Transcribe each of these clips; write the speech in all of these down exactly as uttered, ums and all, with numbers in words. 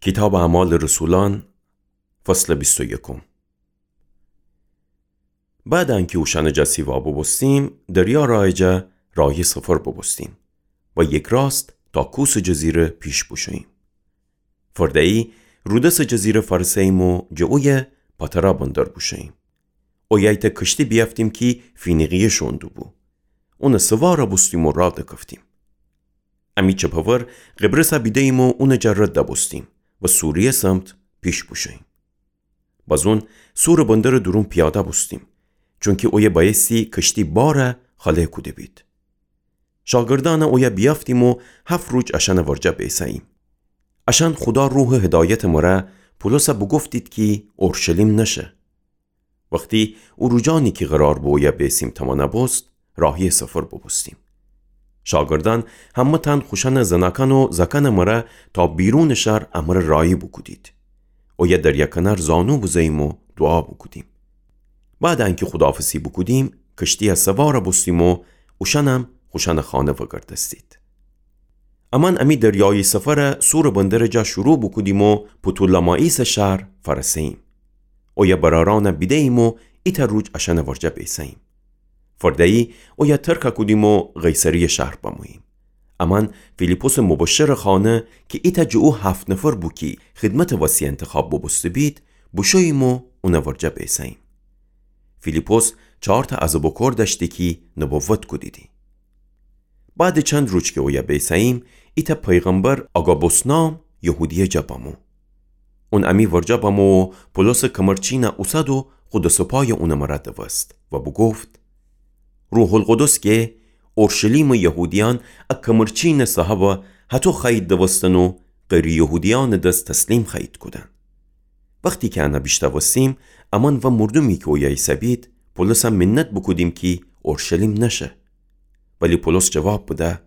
کتاب اعمال رسولان فصل بیست و یکم. بعد انکه اوشان جسیوا ببستیم دریا رایجه راهی سفر ببستیم و یک راست تا کوس جزیره پیش بوشیم. فردهی رودس جزیره فرسیم و جوی پاترا بندر بوشیم. او یایت کشتی بیافتیم که فینیقیه شوندو بو. اون سوارا بستیم و را دکفتیم. امی چپاور قبرسا بیدهیم و اون جرد دبستیم و سوریه سمت پیش بوشیم. باز اون سور بندر درون پیاده بستیم چون که اوی بایستی کشتی باره خاله کده بید. شاگردان اوی بیافتیم و هفت روز اشان ورجه بیساییم. اشان خدا روح هدایت مره پولوسا بگفتید که اورشلیم نشه. وقتی او روجانی که قرار بو اوی بیسیم تمانه بست راهی سفر ببستیم. شاگردان همه تن خوشن زنکن و زکن مره تا بیرون شهر امر رایی بکودید. اوی در یکنر زانو بزیم و دعا بکودیم. بعد انکه خداحافظی بکودیم کشتی از سوار بستیم و اوشنم خوشن خانه وگردستید. امان امی دریای سفر سور بندر جا شروع بکودیم و پتولمائیس شهر فرسیم. اوی براران بیدهیم و ایت روج اشن ورجه بیسیم. فردهی اوی ترک کودیم و قیصری شهر بمویم. امان فیلیپوس مبشر خانه که ایت جو هفت نفر بو کی خدمت واسی انتخاب ببسته بید بوشویم و اون ورجه بیسیم. فیلیپوس چهار تا از بکر داشتی که نبوت کدیدی. بعد چند روز که اوی بیسیم ایت پیغمبر آگابوسنام یهودیه جبامو. اون امی ورجه بامو پولس کمرچین اوسد و قدس پای اون مرد وست و بگفت روح القدس که اورشلیم و یهودیان اکمرچین صحابه حتی خیید دوستن و غیر یهودیان دست تسلیم خیید کدن. وقتی که انا بیشتر وستیم امان و مردمی که اویای سبید پولس هم منت بکودیم که اورشلیم نشه. ولی پولس جواب بده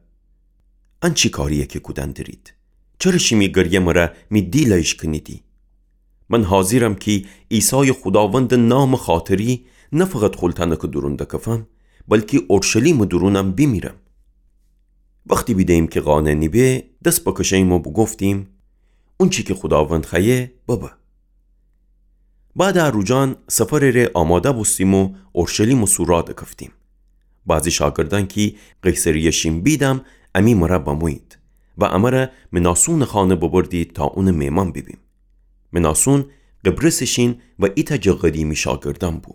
ان چی کاریه که کودن درید؟ چرا شیمی گریه مره می دیلایش کنیدی؟ من حاضرم که عیسی خداوند نام خاطری نه فقط خلطنه که درونده کفم بلکه اورشلیم درونم بمیرم. وقتی بیدهیم که قانه نیبه دست بکشیم و بگفتیم اون چی که خداوند خیه بابا. بعد اروجان سفر ره آماده بستیم و اورشلیم و سورا دکفتیم. بعضی شاگردان که قیصریه شیم بیدم امی مره بموید و امره مناسون خانه ببردید تا اون میمان ببیم. مناسون قبرسشین و ایتا جا قدیمی شاگردان بو.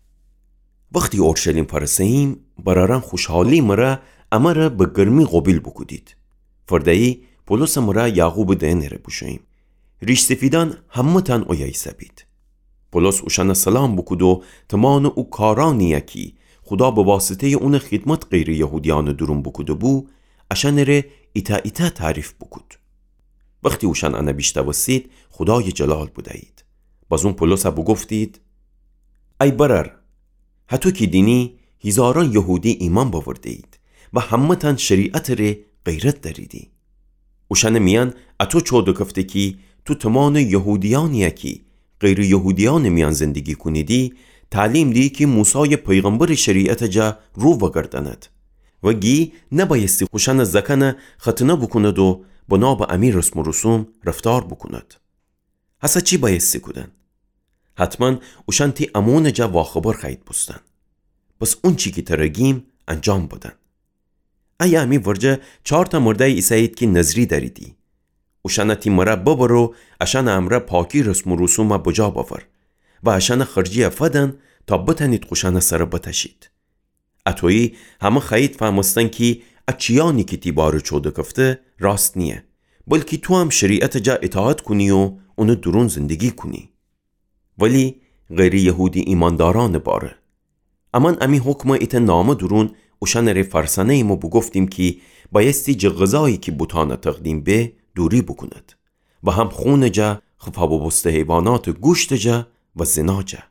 وقتی اورشلیم فرسیم براران خوشحالی مره امره به گرمی قبیل بکودید. فردهی پولس مره یعقوب دینره بوشیم. ریش سفیدان همه تن اویای سبید. پولس اوشان سلام بکود و تمان او کارانیه کی خدا به واسطه اون خدمت غیر یهودیان درون بکوده بو اشان ره ایتا ایتا تعریف بکود. وقتی اوشان انا بیشتر وسید خدای جلال بودید. باز اون پولس ها بگفتید ای برر حتی که دینی هزاران یهودی ایمان باورده اید و همه تن شریعت ره غیرت داریدی. اوشان میان اتو چود کفته کی تو تمان یهودیانیه کی غیر یهودیان میان زندگی کنیدی تعلیم دی که موسی پیغمبر شریعت جا رو وگردند و گی نبایستی خوشن زکن ختنه بکند و بنا به امیر رسم و رسوم رفتار بکند. حسا چی بایستی کدن؟ حتما اوشن تی امون جا واخبر خیید بستن. بس اون چی که ترگیم انجام بدن. ای امی ورجه چهار تا مرده ایسایید که نظری داریدی. اوشن تی مره ببرو اشان امره پاکی رسم و رسوم بجا باور و اشان خرجی افدن تا بتنید خوشن سر بتشید. اتویی همه خیید فهمستن که اچیانی که تی بارو چوده کفته راست نیه بلکه تو هم شریعت جا اطاعت کنی و اونو درون زندگی کنی. ولی غیر یهودی ایمانداران باره. امان امی حکم ایت نامه درون اوشن ره فرسانه ایمو بگفتیم که بایستی جا غذایی که بوتانه تقدیم به دوری بکند و هم خون جا خفا ببسته حیوانات گوشت جا و زنا جا.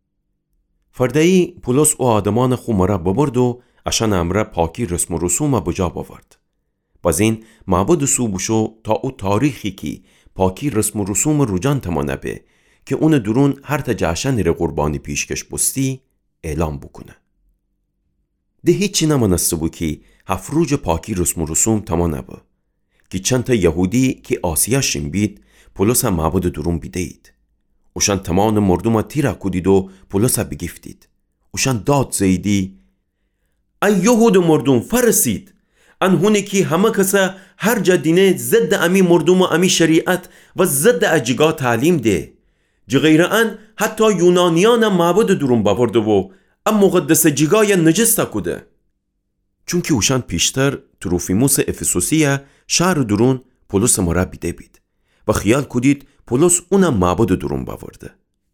فردهی پولس او آدمان خو مره ببرد و اشان امره پاکی رسم و رسوم بجا باورد. باز این معبود سو بشو تا او تاریخی که پاکی رسم و رسوم روجان تمانه به که اون درون هر تا جشن ره قربانی پیشکش بستی اعلام بکنه. ده هیچی نمانسته بو که هفت روز پاکی رسم و رسوم تمانه با که چند تا یهودی که آسیا شنبید پولس معبد درون بیدید. وشان تمان مردم تیرا کدید و پولس بگفتید. وشان داد زیدی ای یهود مردم فرسید انهونه که همه کسا هر جا دینه ضد امی مردم و امی شریعت و ضد اجگاه تعلیم ده. جغیر ان حتی یونانیان معبد درون باورده و ام مقدس جگای نجستا کده. چونکه اوشان پیشتر تروفیموس افسوسیه شهر درون پولس مرا بیده بید و خیال کدید پولس اونم معبد درون باورده.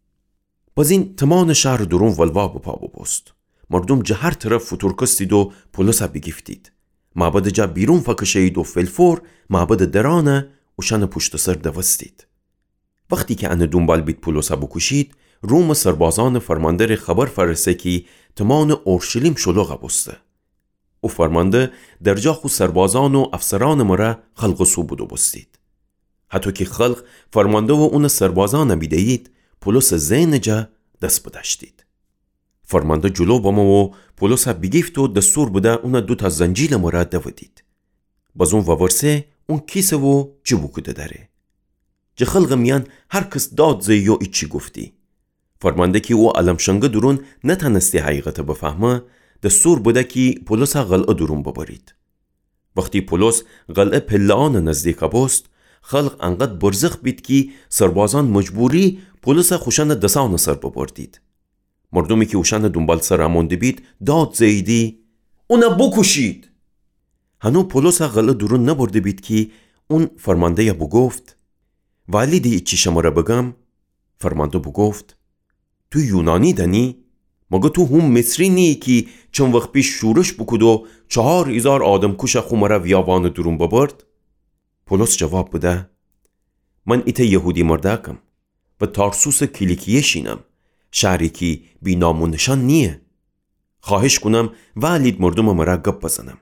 باز این تمام شهر درون ولوا بپا ببست. مردم جه هر طرف فتور کستید و پولس بگفتید. معبد جا بیرون فکشید و فلفور معبد درانه اوشان پشت سر دوستید. وقتی که انه دنبال بید پولس بکشید، روم سربازان فرماندر خبر فرسه که تمام اورشلیم شلوغ بسته. او فرمانده در جا خود سربازان و افسران مرا خلق سو بودو بستید. حتی که خلق فرمانده و اون سربازان بیدهید، پولس زین جا دست بداشتید. فرمانده جلو بامو و پولس بگیفت و دستور بوده اون دو تا زنجیل مرا دودید. باز اون وورسه اون کیسه و جبو کده داره. جه خلق میان هر کس داد زیو ایچی گفتی. فرمانده که او علمشنگه درون نتنستی حقیقت بفهمه، دستور بوده که پولس قلعه درون ببرید. وقتی پولس قلعه پلان نزدیک بست، خلق انقدر برزخ بید که سربازان مجبوری پولس خوشن دسان سر ببردید. مردمی که اوشن دنبال سر امونده بید داد زیدی اونا بکشید. هنو پولس قلعه درون نبرده بید که اون فرمانده بگفت ولی دی چی شما را بگم؟ فرمانده بگفت تو یونانی دنی؟ مگه تو هم مصری نی که چند وقت پیش شورش بکد و چهار هزار آدم کش خومره ویاوان درون ببرد؟ پولس جواب بده من ایت یهودی مردکم و تارسوس کلیکیه شینم، شهری که بی نام نشان نیه. خواهش کنم ولید مردم مرا گپ بزنم.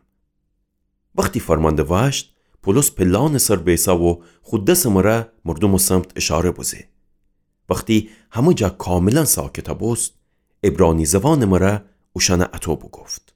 وقتی فرمانده واشت، پولس پلان سر بیسا و خود دست مرا مردم سمت اشاره بزه. وقتی همه جا کاملا ساکت بست، عبرانی زبان مرا اوشان اتو بگفت.